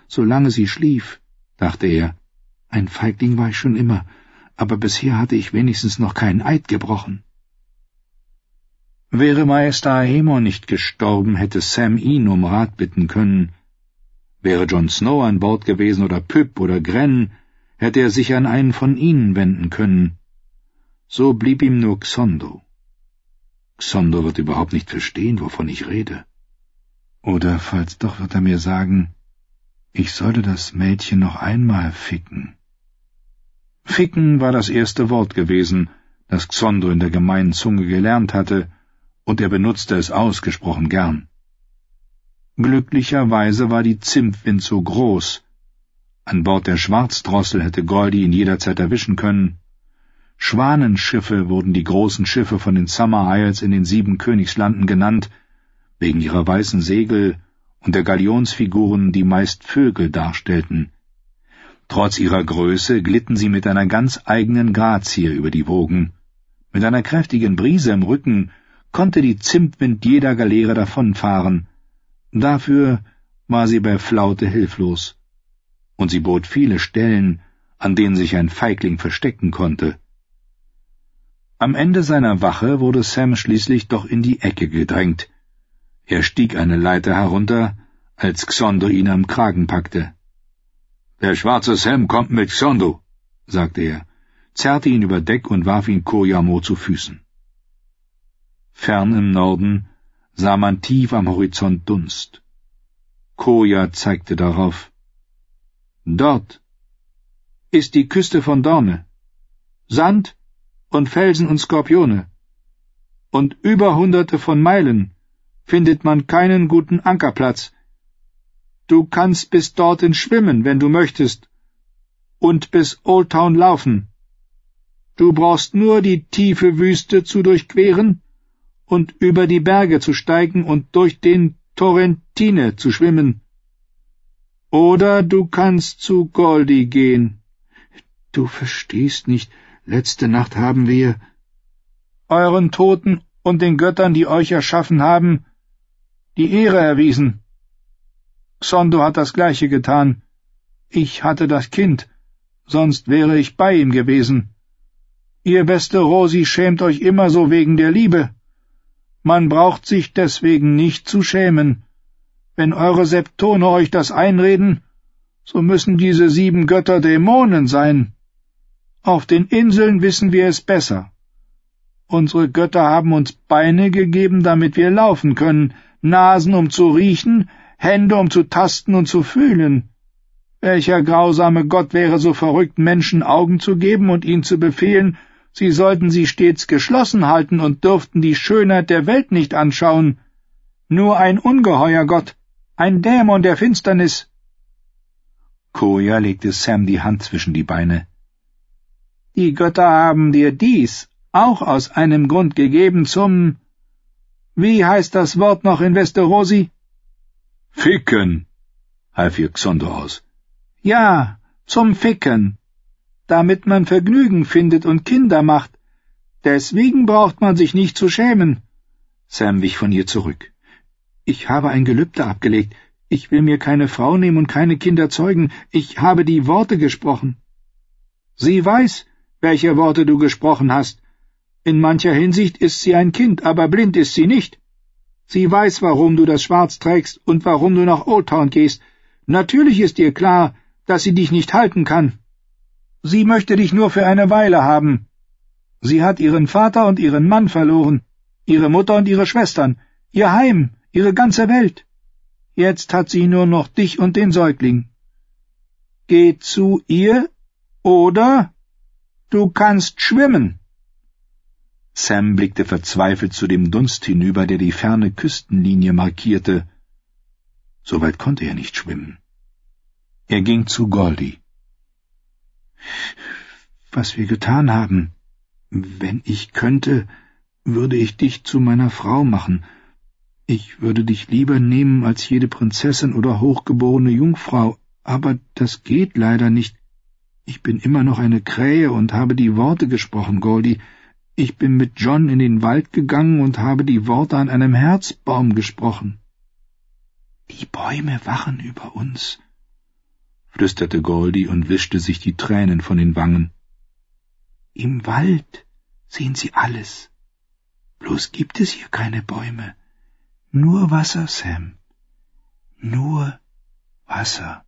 solange sie schlief, dachte er. Ein Feigling war ich schon immer, aber bisher hatte ich wenigstens noch keinen Eid gebrochen. Wäre Meister Aemon nicht gestorben, hätte Sam ihn um Rat bitten können. Wäre Jon Snow an Bord gewesen oder Pyp oder Grenn, hätte er sich an einen von ihnen wenden können. So blieb ihm nur Xondo. Xondo wird überhaupt nicht verstehen, wovon ich rede. Oder falls doch, wird er mir sagen, ich sollte das Mädchen noch einmal ficken. Ficken war das erste Wort gewesen, das Xondo in der gemeinen Zunge gelernt hatte, und er benutzte es ausgesprochen gern. Glücklicherweise war die Zimtwind so groß. An Bord der Schwarzdrossel hätte Goldy ihn jederzeit erwischen können. Schwanenschiffe wurden die großen Schiffe von den Summer Isles in den 7 Königslanden genannt, wegen ihrer weißen Segel und der Galionsfiguren, die meist Vögel darstellten. Trotz ihrer Größe glitten sie mit einer ganz eigenen Grazie über die Wogen. Mit einer kräftigen Brise im Rücken konnte die Zimtwind jeder Galeere davonfahren. Dafür war sie bei Flaute hilflos. Und sie bot viele Stellen, an denen sich ein Feigling verstecken konnte. Am Ende seiner Wache wurde Sam schließlich doch in die Ecke gedrängt. Er stieg eine Leiter herunter, als Xondo ihn am Kragen packte. »Der schwarze Sam kommt mit Xondo«, sagte er, zerrte ihn über Deck und warf ihn Koyamo zu Füßen. Fern im Norden sah man tief am Horizont Dunst. Koya zeigte darauf. »Dort ist die Küste von Dorne. Sand und Felsen und Skorpione. Und über Hunderte von Meilen findet man keinen guten Ankerplatz. Du kannst bis dorthin schwimmen, wenn du möchtest, und bis Old Town laufen. Du brauchst nur die tiefe Wüste zu durchqueren und über die Berge zu steigen und durch den Torrentine zu schwimmen. Oder du kannst zu Goldy gehen. Du verstehst nicht, letzte Nacht haben wir euren Toten und den Göttern, die euch erschaffen haben, die Ehre erwiesen. Xondo hat das Gleiche getan. Ich hatte das Kind, sonst wäre ich bei ihm gewesen. Ihr beste Rosi schämt euch immer so wegen der Liebe. Man braucht sich deswegen nicht zu schämen. Wenn eure Septone euch das einreden, so müssen diese 7 Götter Dämonen sein. Auf den Inseln wissen wir es besser. Unsere Götter haben uns Beine gegeben, damit wir laufen können, Nasen, um zu riechen, Hände, um zu tasten und zu fühlen. Welcher grausame Gott wäre so verrückt, Menschen Augen zu geben und ihnen zu befehlen, sie sollten sie stets geschlossen halten und dürften die Schönheit der Welt nicht anschauen? Nur ein ungeheuer Gott, ein Dämon der Finsternis. Koya legte Sam die Hand zwischen die Beine. Die Götter haben dir dies auch aus einem Grund gegeben zum... Wie heißt das Wort noch in Westerosi? Ficken, half ihr Xondo aus. Ja, zum Ficken, damit man Vergnügen findet und Kinder macht. Deswegen braucht man sich nicht zu schämen. Sam wich von ihr zurück. Ich habe ein Gelübde abgelegt. Ich will mir keine Frau nehmen und keine Kinder zeugen. Ich habe die Worte gesprochen. Sie weiß, welche Worte du gesprochen hast. In mancher Hinsicht ist sie ein Kind, aber blind ist sie nicht. Sie weiß, warum du das Schwarz trägst und warum du nach Old Town gehst. Natürlich ist ihr klar, dass sie dich nicht halten kann. Sie möchte dich nur für eine Weile haben. Sie hat ihren Vater und ihren Mann verloren, ihre Mutter und ihre Schwestern, ihr Heim, ihre ganze Welt. Jetzt hat sie nur noch dich und den Säugling. Geh zu ihr, oder du kannst schwimmen. Sam blickte verzweifelt zu dem Dunst hinüber, der die ferne Küstenlinie markierte. So weit konnte er nicht schwimmen. Er ging zu Goldy. Was wir getan haben, wenn ich könnte, würde ich dich zu meiner Frau machen. Ich würde dich lieber nehmen als jede Prinzessin oder hochgeborene Jungfrau, aber das geht leider nicht. Ich bin immer noch eine Krähe und habe die Worte gesprochen, Goldy. Ich bin mit Jon in den Wald gegangen und habe die Worte an einem Herzbaum gesprochen. Die Bäume wachen über uns, flüsterte Goldie und wischte sich die Tränen von den Wangen. »Im Wald sehen Sie alles. Bloß gibt es hier keine Bäume. Nur Wasser, Sam. Nur Wasser.«